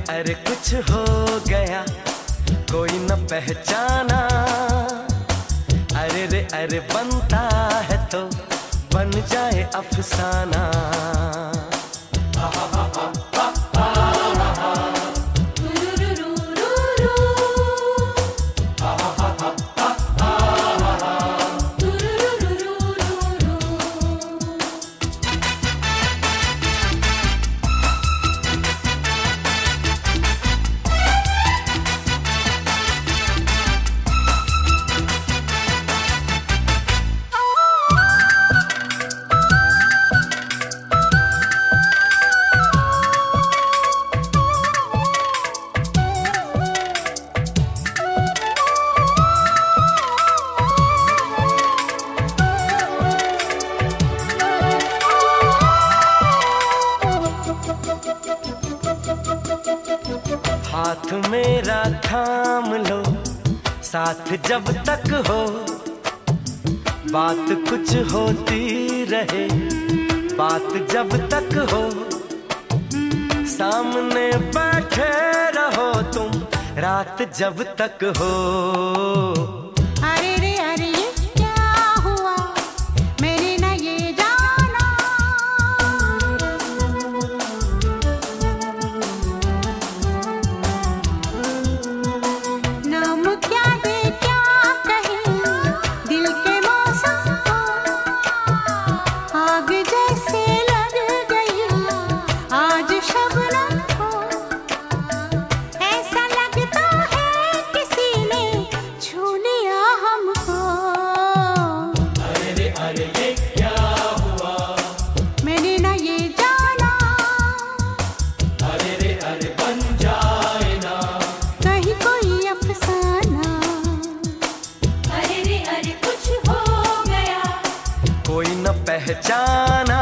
अरे कुछ हो गया कोई न पहचाना। अरे बनता है तो बन जाए अफसाना। हाथ मेरा थाम लो साथ जब तक हो, बात कुछ होती रहे बात जब तक हो। सामने बैठे रहो तुम रात जब तक हो। कोई न पहचाना।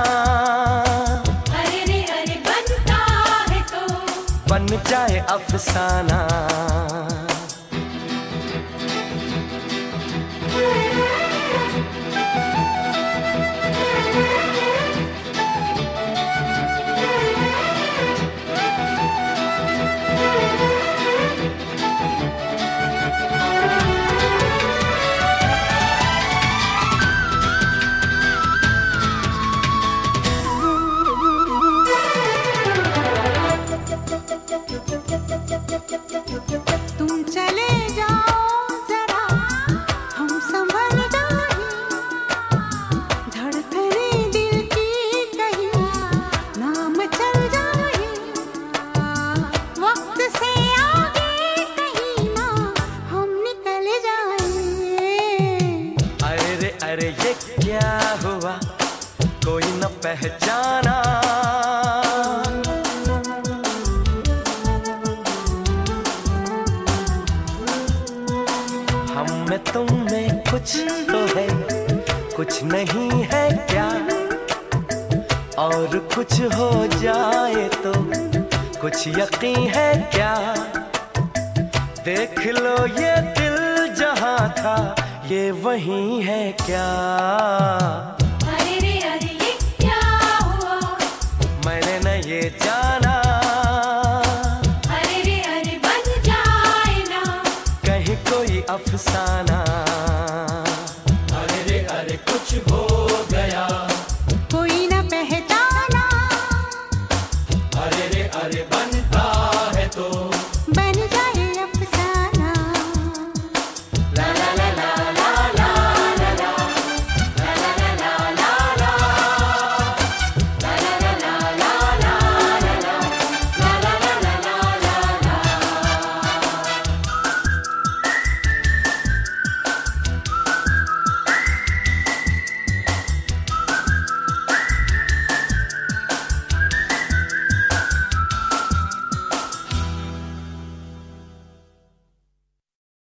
अरे बनता है तो बन जाए अफसाना। तुम चले जाओ जरा हम संभल जाएं, धड़कने दिल की कहीं नाम चल जाए। वक्त से आगे कहीं ना हम निकल जाएं। अरे ये क्या हुआ कोई न पहचाना। हम में तुम में कुछ तो है कुछ नहीं है क्या, और कुछ हो जाए तो कुछ यकीन है क्या। देख लो ये दिल जहां था ये वही है क्या। अरे ये क्या हुआ मैंने न ये जाना। अरे बन जाए ना कहीं कोई अफसाना। अरे कुछ हो गया कोई न पहचाना। अरे बनता है तो